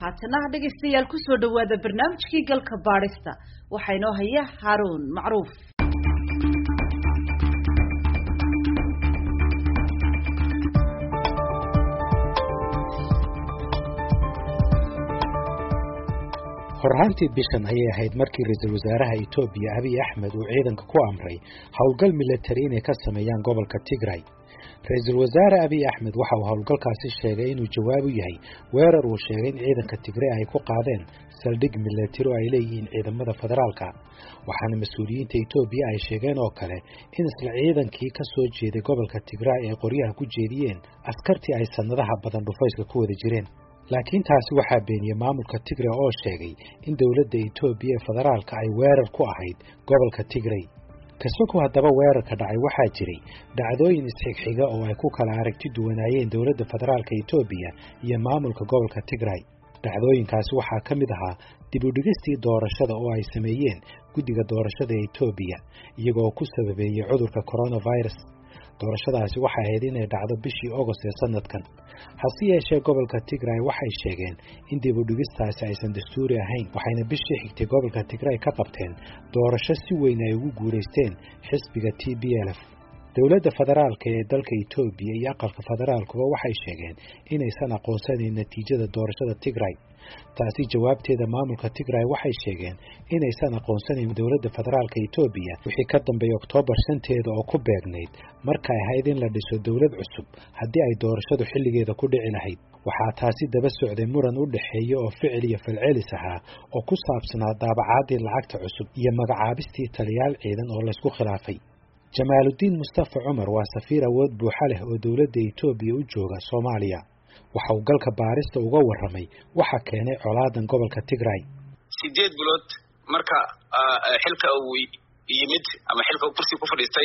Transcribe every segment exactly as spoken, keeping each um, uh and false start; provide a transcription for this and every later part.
haatana dhegeystayaal ku soo dhawaada barnaamijkii galka baarista waxa inoo haya Haroon Macruuf. horraantii bishan ayay ahayd markii ra'iisul wasaaraha Itoobiya Abiy Ahmed uu ciidanka ku amray howlgal militari inay ka sameeyaan gobolka Tigray. ra'iisul wasaare Abiy Ahmed waxa uu howlgalkaasi sheegay inuu jawaab u yahay weerar uu sheegay in ciidanka Tigray ay ku qaadeen saldhig militari oo ay leeyihiin ciidamada federaalka. waxaana mas'uuliyiinta Itoobiya ay sheegeen oo kale in isla ciidankii ka soo jeeday gobolka Tigray ay qoryaha ku jeediyeen askartii ay sanadaha badan dhufayska ku wada jireen. laakiin taasi waxaa beeniyay maamulka Tigray oo sheegay in dawladda Itoobiya ee federaalka ay weerar ku ahayd gobolka Tigray. kasoo haddaba weerarka dhacay waxaa jiray dhacdooyin isxigxiga oo ay ku kala aragti duwanaayeen dawladda federaalka Itoobiya iyo maamulka gobolka Tigray. dhacdooyinkaasi waxaa ka mid ahaa dib u dhigistii doorashada oo ay sameeyeen guddiga doorashada ee Itoobiya iyagoo ku sababeeyay cudurka coronavirus. doorashadaasi waxay ahayd inay dhacdo bishii August ee sanadkan. hase yeeshee gobolka Tigray waxay sheegeen in dib u dhigistaasi aysan dastuuri ahayn, waxayna bishii xigtay gobolka Tigray ka qabteen doorasho si weyn ay ugu guuleysteen xisbiga T P L F. dawladda federaalka ee dalka Itoobiya iyo aqalka federaalkuba waxay sheegeen inaysan aqoonsanayn natiijada doorashada Tigray. taasi jawaabteeda maamulka Tigray waxay sheegeen inaysan aqoonsanayn dawladda federaalka Itoobiya wixii ka dambeeyay October shanteeda oo ku beegnayd markay ahayd in la dhiso dawlad cusub haddii ay doorashadu xilligeeda ku dhici lahayd. waxaa taasi daba socday muran u dhaxeeya oo ficil iyo falcelis ahaa oo ku saabsanaa daabacaadii lacagta cusub iyo magacaabistii taliyaal ciidan oo la isku khilaafay. Jamaaluddin Mustafa Umar waa safiir awood buuxa leh oo dawladda Itoobiya u jooga Soomaaliya. waxa uu galka baarista uga warramay waxa keenay colaadan gobolka Tigray. sideed bilood marka xilka uu yimid ama xilka uu kursi ku fadhiistay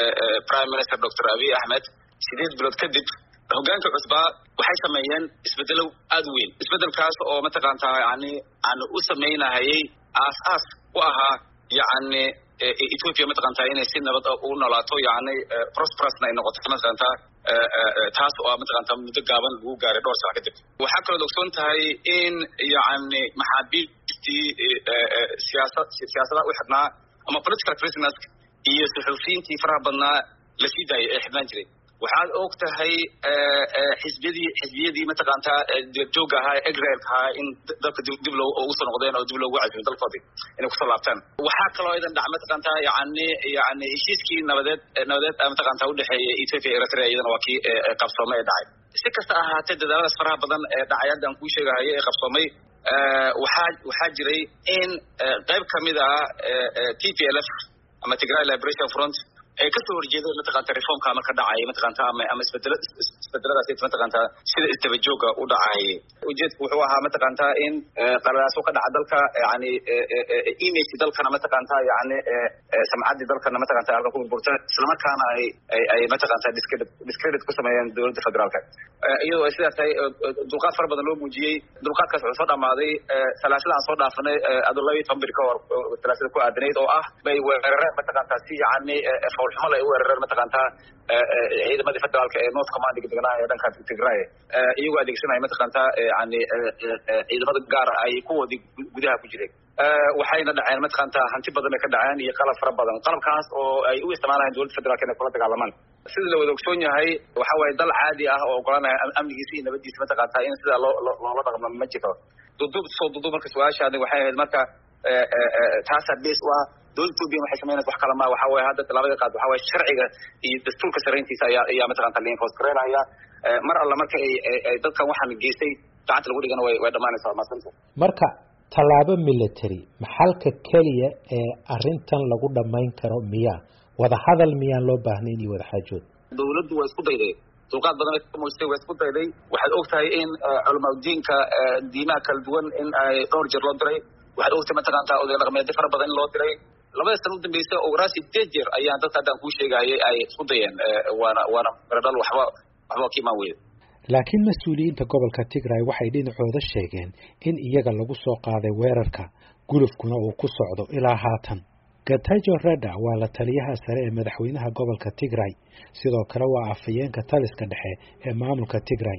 Prime Minister Doctor Abiy Ahmed sideed bilood kadib hoggaanka cusba waxay sameeyeen isbedelo aad u weyn. isbedelkaas oo mataqaantaa yani aan u sameeynahay aas-aas u ahaa yani Ethiopia mataqaantaa inay si nabad u noolaato yani prosperous ay noqoto mataqaantaa taas oo mataqaantaa muddo gaaban lagu gaaray dhowr sano kadib. waxaa kaloo ogsoon tahay in yani maxaabiistii siyaasad siyaasada u xidhnaa ama political prisoners iyo suxufiyiintii faraha badnaa la sii daayay ee xidhnaan jiray. waxaad og tahay xisbiyadii xisbiyadii mataqaantaa joogga ahaa ee exile ahaa in dalka dib loo ugu soo noqdeen oo dib loogu casuumay dalkoodii inay kusoo laabtaan. waxaa kaloo idan dhac mataqaantaa yani yani heshiiskii nabadeed nabadeed mataqaantaa u dhexeeyay Ethiopia iyo Eritrea iyadana waa kii qabsoomay ee dhacay. si kasta ahaatee dadaaladaas faraha badan ee dhacay haddaan kuu sheegahayo ee qabsoomay waxaa waxaa jiray in qayb ka mid ah T P L F ama Tigray Liberation Front ay ka soo horjeedeen mataqaantaa reformka marka dhacay mataqaantaa ama ama isbedelada isbedeladaas mataqaantaa sida istabajooga u dhacay. ujeedku wuxuu ahaa mataqaantaa in qararaasoo ka dhaca dalka yani image dalkana mataqaantaa yani samcadii dalkana mataqaantaa halka ku burburta isla markaana ay ay mataqaantaa discredit discredit ku sameeyeen dawladda federaalka. iyadoo ay sidaas tahay dulqaad fara badan loo muujiyey. dulqaadkaas wuxuu soo dhamaaday salaasada aan soo dhaafanay adoo laba iyo toban bir ka hor salaasada ku aadanayd oo ah bay weerareen mataqaantaa si yani xumal ay u weerareen mataqaantaa ciidamadii federaalka ee North Command deganaa ee dhanka Tigray iyagoo adeegsanaya mataqaantaa yani ciidamada gaar ay ku wadi gudaha ku jireen. waxayna dhaceen mataqaantaa hanti badan ay ka dhaceen iyo qalab fara badan. qalabkaas oo ay u isticmaalayeen dawladda federaalka inay kula dagaalamaan. sida la wada ogsoon yahay waxa waaye dal caadi ah oo ogolanaya amnigiisa iyo nabadiisa mataqaantaa in sida loo loola dhaqmo ma jiro. dudub soo dudub marka su'aashaani waxay ahayd marka taasa base waa dawladda Itoobiya waxay sameynaysaa wax kala ma waxa weeye hadda talaabada qaad waxa weeye sharciga iyo dastuurka sareyntiisa ayaa ayaa mataqaantaa la enforce gareynaya. mar alla marka ay dadkan waxaan geystay gacanta lagu dhigana way way dhamaanaysaa maasanta. marka tallaabo military maxalka kaliya ee arrintan lagu dhamayn karo miya wada hadal miyaan loo baahnayn iyo wada xaajood? dawladdu waa isku dayday dulqaad badan ay ka muujisay waa isku dayday. waxaad og tahay in culamaa diinka diimaha kala duwan in ay dhowr jeer loo diray. waxaad ogtahay mataqaantaa oday dhaqameedyo fara badan in loo diray. labada sano u dambeysay oo raasi dejer ayaa dadka haddaan kuu sheegayay ay isku dayeen waana waana radal waxba waxba kiimaan weyn. laakiin mas'uuliyiinta gobolka Tigray waxay dhinacooda sheegeen in iyaga lagu soo qaaday weerarka gulufkuna uu ku socdo ilaa haatan. Getachew Reda waa la taliyaha sare ee madaxweynaha gobolka Tigray sidoo kale waa afayeenka taliska dhexe ee maamulka Tigray.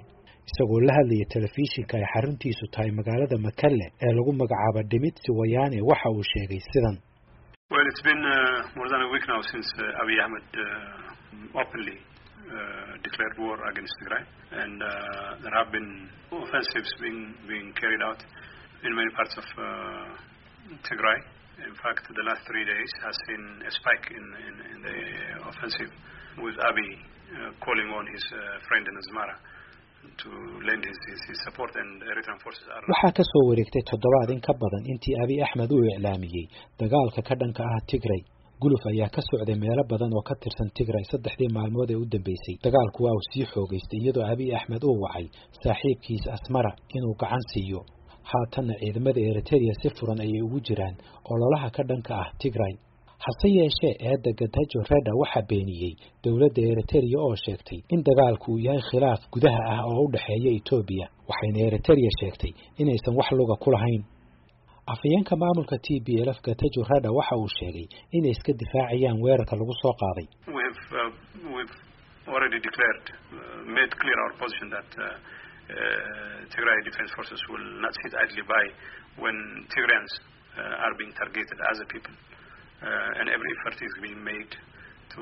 isagoo la hadlaya telefishinka ay xaruntiisu tahay magaalada Makalle ee lagu magacaabo Dimitri Wayane waxa uu sheegay sidan. Well, it's been uh, more than a week now since uh, Abiy Ahmed uh, openly uh, declared war against Tigray, and uh, there have been offensives being being carried out in many parts of uh, Tigray. In fact, the last three days has seen a spike in, in, in the offensive, with Abiy uh, calling on his uh, friend in Asmara to lend his, his, his support, and Eritrean forces are... waxaa ka soo wareegtay toddobaad in ka badan intii Abiy Ahmed uu iclaamiyey dagaalka ka dhanka ah Tigray. Guluf ayaa ka socday meelo badan oo ka tirsan Tigray saddexdii maalmood ee u dambeysay. Dagaalku waa uu sii xoogaystay iyadoo Abiy Ahmed uu wacay saaxiibkiis Asmara inuu gacan siiyo. haatan ciidamada Eritrea si furan ayay ugu jiraan ololaha ka dhanka ah Tigray. hase yeeshee eedda Getachew Reda waxa beeniyey dawladda Eritrea oo sheegtay in dagaalku uu yahay khilaaf gudaha ah oo u dhaxeeya Ethiopia, waxayna Eritrea sheegtay inaysan wax luga ku lahayn. afayeenka maamulka T B L F Getachew Reda waxa uu sheegay inay iska difaacayaan weerarka lagu soo qaaday. We've uh, we've already declared uh, made clear our position that uh, Uh, Tigray Defense Forces will not sit idly by when Tigrayans uh, are being targeted as a people, uh, and every effort is being made to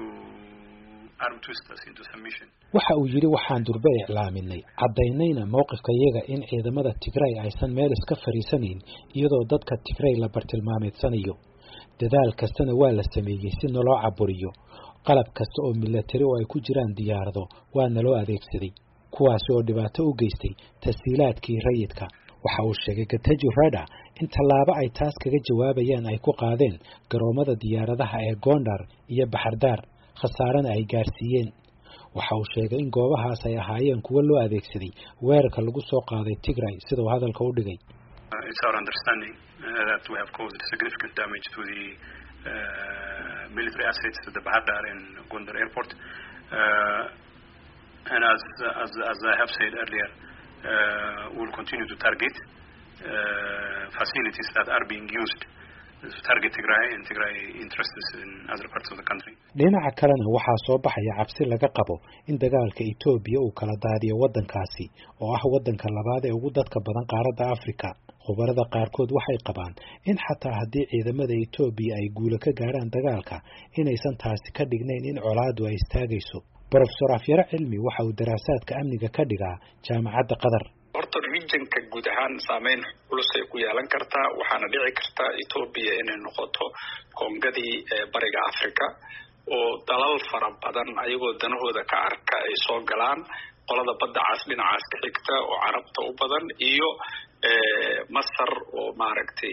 arm twist us into submission. waxa uu yiri waxaan durba iclaaminay cadaynayna mowqifkayaga in ciidamada Tigray aysan meel iska fariisanayn iyadoo dadka Tigray la bartilmaameedsanayo. dadaal kastana waa la sameeyay si naloo caburiyo. qalab kasta oo military oo ay ku jiraan diyaarado waa naloo adeegsaday, kuwaas oo dhibaato u geystay tashiilaadkii rayidka. waxa uu sheegay Getachew Reda in tallaabo ay taas kaga jawaabayaan ay ku qaadeen garoomada diyaaradaha ee Gondar iyo Bahardar, khasaarana ay gaarsiiyeen. waxa uu sheegay in goobahaas ay ahaayeen kuwa loo adeegsaday weerarka lagu soo qaaday Tigray sida uu hadalka u dhigay. It's our understanding uh, that we have caused significant damage to the uh, military assets at the Bahardar and Gondar airport. Uh, And as, as as I have said earlier, uh, we will continue to target uh, facilities that are being used to target Tigray and Tigray interests in other parts of the country. dhinaca kalena waxaa soo baxaya cabsi laga qabo in dagaalka Ethiopia uu kala daadiyo wadankaasi oo ah wadanka labaad ee ugu dadka badan qaaradda Afrika. khubarada qaarkood waxay qabaan in xataa haddii ciidamada Ethiopia ay guulo ka gaaraan dagaalka inaysan taasi ka dhignayn in colaadu ay istaagayso. Professor Afyara Cilmi waxa uu daraasaadka amniga ka dhigaa jaamacadda Qatar. horta regionka guud ahaan saameyn culus ay ku yeelan kartaa, waxaana dhici karta Ethiopia inay noqoto kongadii bariga Afrika oo dalal fara badan ayagoo danahooda ka arka ay soo galaan qolada badda cas dhinacaas ka xigta oo carabta u badan iyo Masar oo maaragtay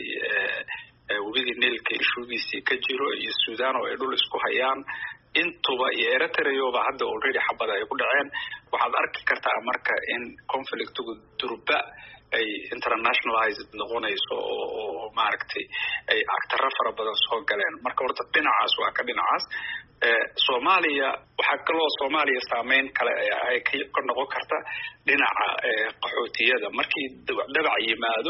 webigii Niilka ishuugiisii ka jiro iyo Suudaan oo ay dhul isku hayaan intuba iyo Eritrea hadda already xabada ay ku dhaceen. waxaad arki kartaa marka in conflictigu durba ay internationalized noqonayso oo maaragtay ay actaro fara badan soo galeen. marka horta dhinacaas waa ka dhinacaas Soomaaliya waxa kaloo Soomaaliya saameyn kale ay ka noqon karta dhinaca qaxootiyada. markii dhabac yimaado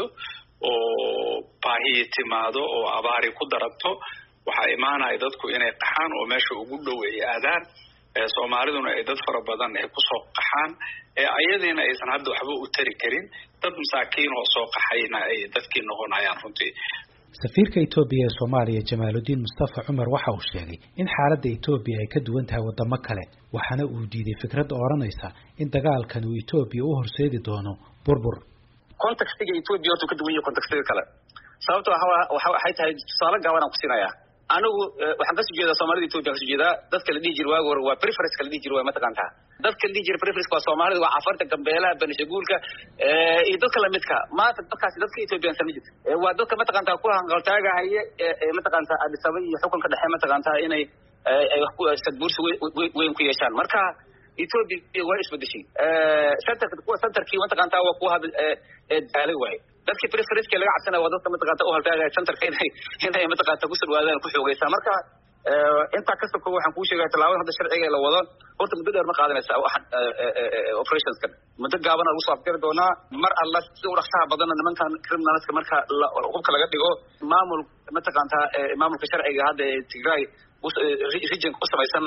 oo baahi timaado oo abaari ku daranto waxaa imaanaya dadku inay qaxaan oo meesha ugu dhow ay aadaan. Soomaaliduna ay dad fara badan ay ku soo qaxaan ee ayadiina aysan hadda waxba u tari karin. dad masaakiin oo soo qaxayna ay dadkii noqonayaan runtii. safiirka Ethiopia ee Soomaaliya Jamaaluddin Mustafa Umar waxa uu sheegay in xaaladda Ethiopia ay ka duwan tahay wadamo kale, waxaana uu diiday fikradda oranaysa in dagaalkan uu Ethiopia u horseedi doono burbur. contextiga Ethiopia oo ka duwan yahay contextiga kale sababtoo ah waxa waxay tahay tusaale gaaban ku siinaya. anigu waxaan ka soo jeedaa Soomaalida Ethiopia ka soo jeedaa. dadka la dhigi jiray waag hore waa preference kala dhigi jiray waa mataqaantaa. dadka la dhigi jiray preference waa Soomaalida waa Cafarta, Gambeelaha, Benishaguulka ee iyo dadka la midka. maanta dadkaasi dadka Ethiopia samid ee waa dadka mataqaantaa ku hanqaltaagahaya ee mataqaantaa Addis Ababa iyo xukunka dhexe mataqaantaa inay ay wax ku sadbursi weyn ku yeeshaan. marka Ethiopia waa isbedeshay ee centerka kuwa centerkii mataqaantaa waa ku hada ee daalay way. dadkii preference laga cabsanaa waa dadka mataqaantaa u haltaagaya centerka inay inay mataqaantaa ku soo ku xoogaysa. marka inta kasta ko waxaan ku sheegay talaabada hadda sharciga la wado horta muddo dheer ma qaadanaysa wax operations kan muddo gaaban lagu soo afjari doonaa. mar alla si u dhaqsaha badan nimankan criminalska marka qofka laga dhigo maamul mataqaantaa maamulka sharciga hadda Tigray region ku samaysan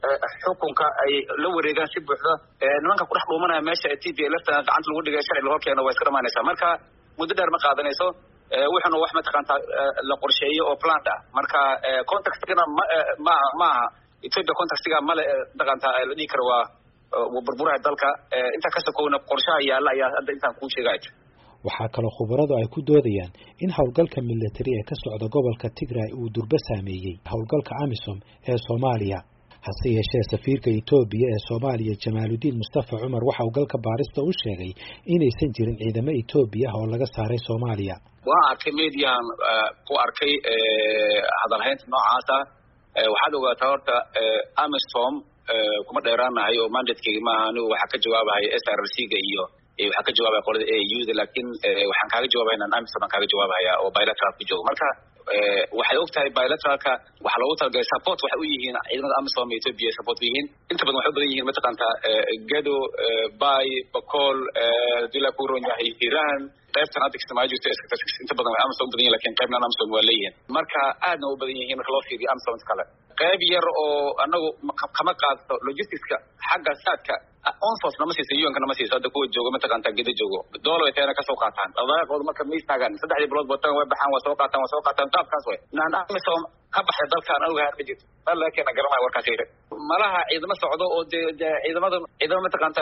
xukunka ay la wareegaan si buuxda nimanka ku dhex dhuumanaya meesha T P L F gacanta lagu dhigay sharci loo keeno way iska dhamaanaysaa marka muddo dheer ma qaadanayso waxaanu wax mataqaanta la qorsheeyo oo plan ah marka contextna ma ma Ethiopia contextiga ma la dhaqanta la dhigi karo waa burburaha dalka inta ka sokoona qorshaha yaala ayaa hadda intaan ku sheegay waxaa kaloo khubaradu ay ku doodayaan in howlgalka military ee ka socda gobolka Tigray uu durba saameeyay howlgalka AMISOM ee Soomaaliya hase yeeshee safiirka Ethiopia ee Soomaaliya Jamaaluddin Mustafa Umar waxa uu galka baarista u sheegay inaysan jirin ciidamo Ethiopia oo laga saaray Soomaaliya waa arkay meediyan ku arkay hadalhaynta noocaas ah waxaad ogaataa horta AMISOM kuma dheeraanahay oo mandatekeega maaha anigu waxaa ka jawaabahay S R C ga iyo waxaa ka jawaabaya qolada A U da laakiin waxaan kaaga jawaabaya inaan AMISOM aan kaaga jawaabaya oo bilateral ku joogo marka waxay ogtahay bilateralka waxa loogu talagalay support waxay u yihiin ciidamada AMISOM iyo Ethiopia support u yihiin inta badan waxay u badan yihiin mataqaanta Gedo Bay Bokol Dila Kuron yahay Iran qaybtan hadda kismaayo jirto inta badan waxay AMISOM u badan yihiin laakiin qaybna AMISOM waa leeyihiin marka aadna u badan yihiin marka loo fiiriyo AMISOM kale qayb yar oo anagu kama qaadto logisticska xagga saadka onfos nama siiso yuanka nama siiso hadda kuwa joogo mataqaanta Gedo joogo doolo ay taana ka soo qaataan dhaqaaqooda marka ma istaagaan saddexdii bilood bootan way baxaan waa soo qaataan waa soo qaataan qaabkaas way naan AMISOM ka baxay dalkan anigu haan ma jirto bal laakiin garamay warkaas yiri malaha ciidamo socdo oo ciidamada ciidamo mataqaanta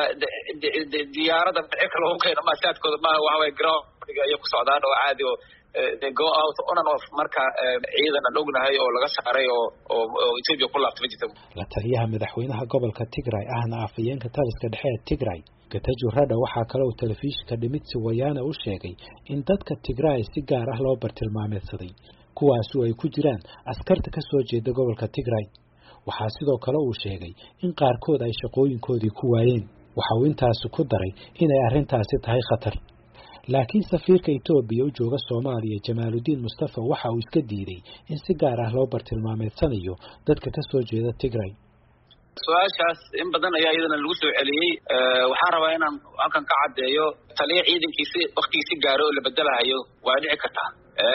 diyaarada cirka loo qeyn ma saadkooda ma waxa way ground ay ku socdaan oo caadi oo they go out on and off marka ciidan aan ognahay oo laga saaray oo oo Ethiopia ku laabtay jirto la taliyaha madaxweynaha gobolka Tigray ahna afayeenka taliska dhexe ee Tigray Getachew Reda waxa kale oo telefishinka Dhimitsi Wayana u sheegay in dadka Tigray si gaar ah loo bartilmaameedsaday kuwaas oo ay ku jiraan askarta ka soo jeeda gobolka Tigray waxa sidoo kale uu sheegay in qaarkood ay shaqooyinkoodii ku waayeen waxa uu intaas ku daray inay arrintaasi tahay khatar laakiin safiirka Ethiopia u jooga Soomaaliya Jamaaluddin Mustafa waxa uu iska diiday in si gaar ah loo bartilmaameedsanayo dadka ka soo jeeda Tigray su'aashaas in badan ayaa iyadana lagu soo celiyay waxaan rabaa inaan halkan ka cadeeyo taliye ciidankiisa waqtigiisa gaaro oo la bedelayo waa dhici kartaa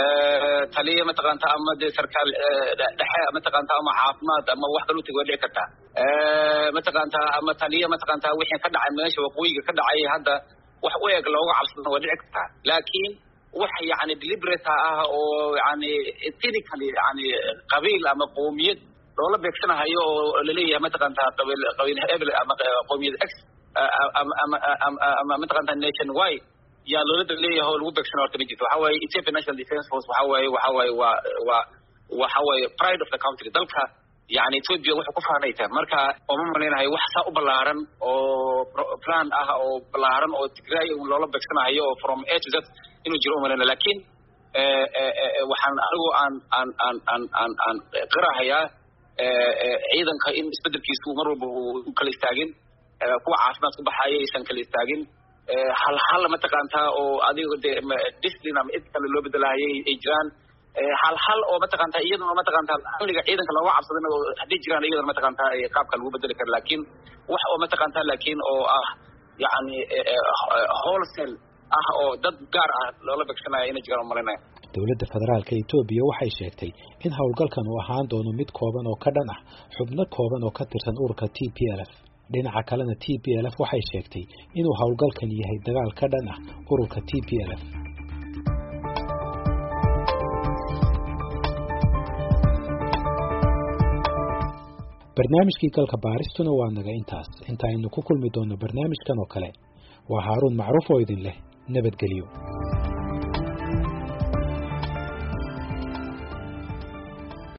taliye mataqaanta ama de sarkaal dhexe mataqaanta ama caafimaad ama wax kale u tago dhici kartaa mataqaanta ama taliye mataqaanta wixii ka dhacay meesha waqooyiga ka dhacay hadda wax u eeg looga cabsado waa dhici kartaa laakiin wax yani deliberate ah oo yani ethnically yani qabiil ama qowmiyad loola beegsanayo oo la leeyahay mataqaanta qabiil qabiil hebel ama qowmiyad X ama ama ama mataqaanta nation Y yaa loola leeyahay oo lagu beegsanayo horta mijito waxa waaye Ethiopia National Defense Force waxa waaye waxa waaye waa waxa waaye pride of the country dalka يعني Ethiopia wuxuu ku faanaytaa marka oo ma maleynayo wax saa u balaaran oo plan ah oo balaaran oo Tigray uu loola beegsanayo oo from A to Z inuu jiro maleyna laakiin ee waxaan anigu aan aan aan aan aan aan qiraahaya ciidanka in isbedelkiisu mar walba uu kala istaagin kuwa caafimaad ku baxaya aysan kala istaagin hal hal ma taqaanta oo adigu discipline ama ethical loo bedelaayay ay jiraan hal hal oo ma taqaanta iyaduna ma taqaanta amniga ciidanka looga cabsadana oo hadii jiraan iyaduna ma taqaanta qaabka lagu bedeli karo laakiin wax oo ma taqaanta laakiin oo ah yani wholesale ah oo dad gaar ah loola beegsanayo inay jiraan malinaya dawladda federaalka Ethiopia waxay sheegtay in hawlgalkan uu ahaan doono mid kooban oo ka dhan ah xubno kooban oo ka tirsan ururka T P L F dhinaca kalena T P L F waxay sheegtay inuu hawlgalkan yahay dagaal ka dhan ah ururka T P L F barnaamijkii galka baaristuna waa naga intaas inta aynu ku kulmi doono barnaamijkan oo kale waa Haaruun Macruuf oo idin leh nabadgelyo